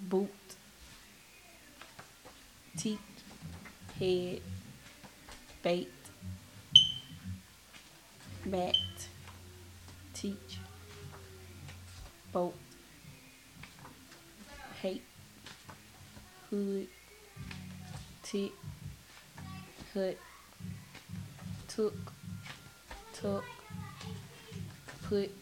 boot, teach, head, bait, bat, teach, boat, hate, hood, tick, hut, took, tuck, put,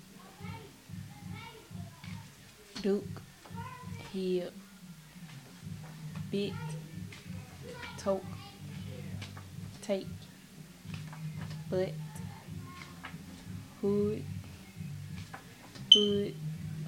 duke, hip, bit, toke, take, butt, hood, hood,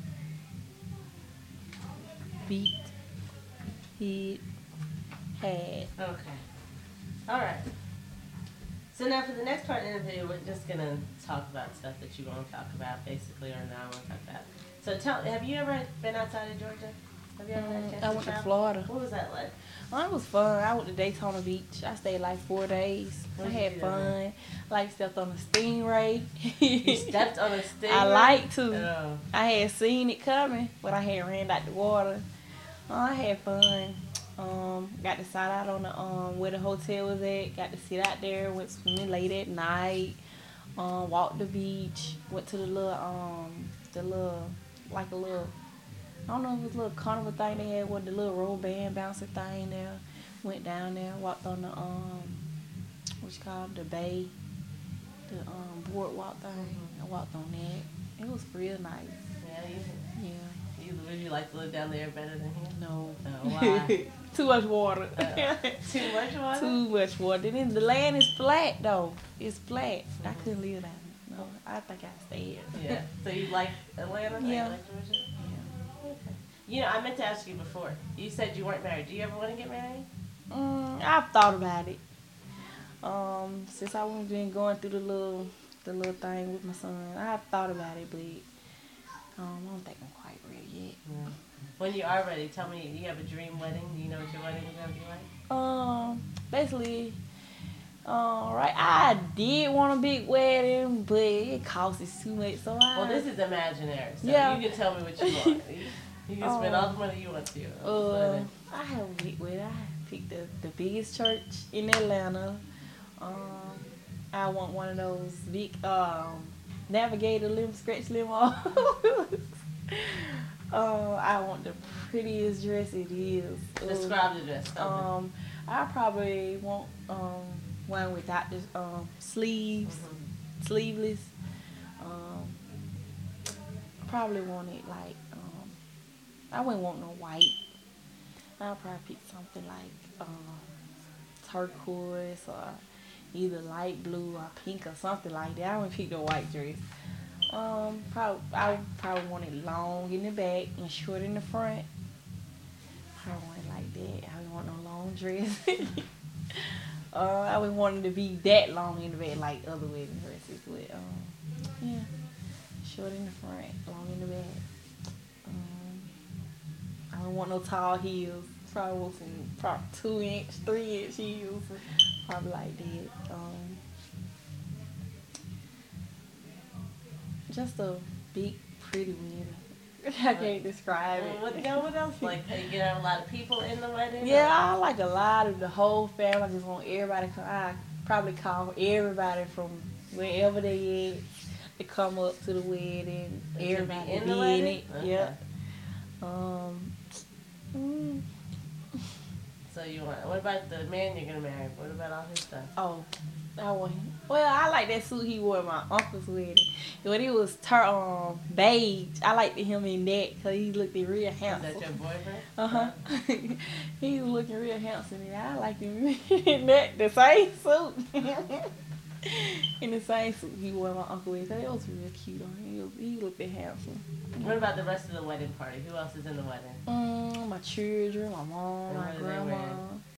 beat, head, had. Okay. All right. So now for the next part of the interview, we're just gonna talk about stuff that you want to talk about, basically, or now want to talk about. So have you ever been outside of Georgia? Have you ever had a chance I to went to travel? Florida. What was that like? Oh, it was fun. I went to Daytona Beach. I stayed like 4 days. What I did you had do down there? fun. Like stepped on a stingray. You stepped on a stingray? I like to. Oh. I had seen it coming, but I had ran out the water. Oh, I had fun. Got to side out on the where the hotel was at. Got to sit out there. Went swimming late at night. Walked the beach. Went to the little like a little. I don't know if it was a little carnival thing they had with the little roll band bouncer thing there. Went down there, walked on the what you call it, the bay, the boardwalk thing. I walked on that. It was real nice. Yeah, Yeah. would you like to live down there better than here? No. Oh, why? Too much water. Too much water? Too much water. Then the land is flat though. It's flat. I Mhm. couldn't live down there. No, I think I stayed. Yeah. So you like Atlanta? Yeah. You like Georgia? Yeah. Okay. You know, I meant to ask you before. You said you weren't married. Do you ever want to get married? I've thought about it. Since I was been going through the little thing with my son, I've thought about it, but I don't think I'm quite ready yet. Yeah. When you are ready, tell me, do you have a dream wedding? Do you know what your wedding is going to be like? Basically, right, I did want a big wedding, but it costs us too much, so Well, this is imaginary, so Yeah. you can tell me what you want. You can spend all the money you want to. I have a big wedding. I picked the biggest church in Atlanta. I want one of those big navigator scratch limos. I want the prettiest dress it is. Describe the dress. I probably want one without the sleeves, sleeveless. Probably want it like I wouldn't want no white. I'll probably pick something like turquoise or either light blue or pink or something like that. I wouldn't pick the white dress. I would probably want it long in the back and short in the front. I don't want it like that. I don't want no long dress. I would want it to be that long in the back like other wedding dresses. But yeah, short in the front, long in the back. I don't want no tall heels. Probably want some 2-inch, 3-inch heels. Probably like that. Just a big, pretty wedding. I can't describe it. What else? Like, you get a lot of people in the wedding? Yeah, I like a lot of the whole family. I just want everybody to come. I probably call everybody from wherever they at to come up to the wedding. Everybody in be the in wedding? it. Okay. Yeah. So what about the man you're gonna marry? What about all his stuff? Oh, I want him. Well, I like that suit he wore at my uncle's wedding. When it was beige, I liked him in that because he looked real handsome. Is that your boyfriend? Uh-huh. He was looking real handsome and I liked him in that, the same suit. In the same suit he wore at my uncle's wedding. It was real cute on him. He looked handsome. What about the rest of the wedding party? Who else is in the wedding? My children, my mom, And my what are they grandma. wearing?